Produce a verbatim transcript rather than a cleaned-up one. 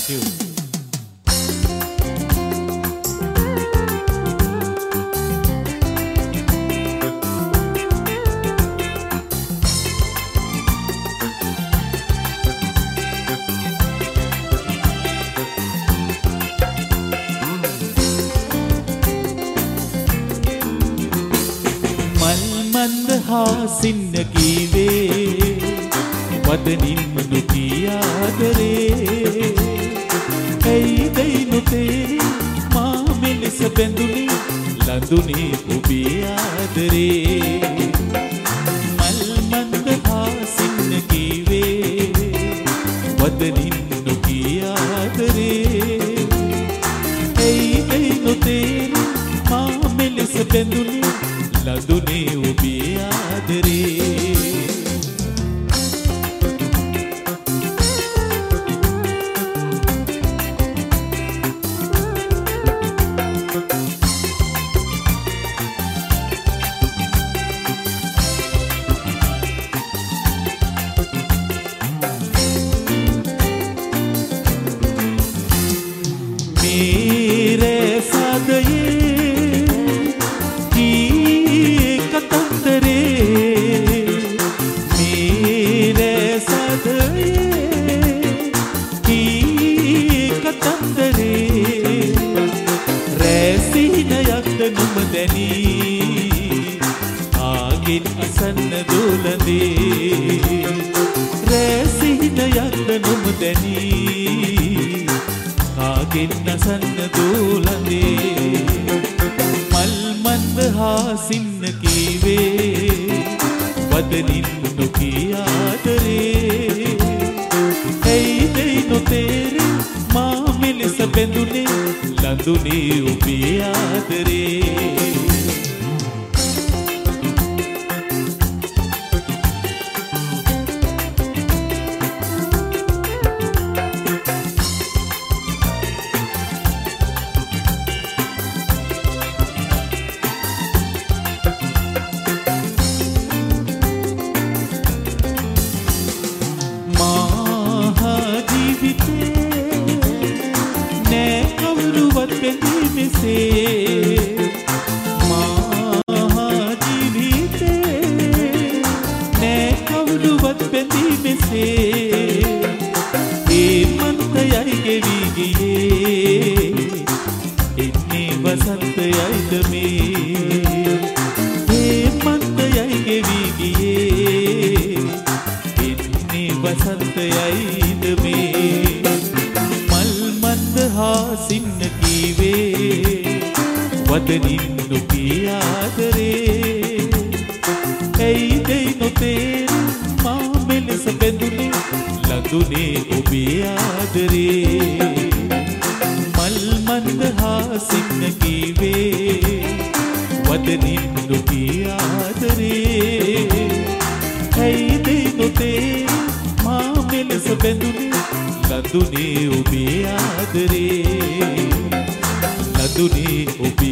you. සින්න කීවේ වදනින් නුකියාදරේ ඇයි දෙයිනුතේ මා මෙලෙස බැඳුනේ ලඳුනේ ඔබේ ආදරේ මල් මන්ද හා සින්න කීවේ වදනින් නුකියාදරේ ඇයි දෙයිනුතේ මා මෙලෙස බැඳුනේ ලඳුනේ ඔබේ ආදරේ मेरे सदये ආගෙන් අසන්න දෝලඳේ රැසිහින යන්න නොමදැනී ආගෙන් අසන්න දෝලඳේ මල් මන්ද හා සින්න කීවේ වදනින් නොකියාදරේ ඇයි දෙයි නොතේරේ මා මෙලෙස බැඳුනේ ලඳුනේ ඔබේ ආදරේ වදනින් නොකියාදරේ ඇයි දෙයි නොතේරේ මා මෙලෙස බැඳුනේ ලඳුනේ ඔබේ ආදරේ මල් මන්ද හා සින්න කීවේ වදනින් නොකියාදරේ ඇයි දෙයි නොතේරේ මා මෙලෙස බැඳුනේ ලඳුනේ ඔබේ ආදරේ ලඳුනේ ඔබේ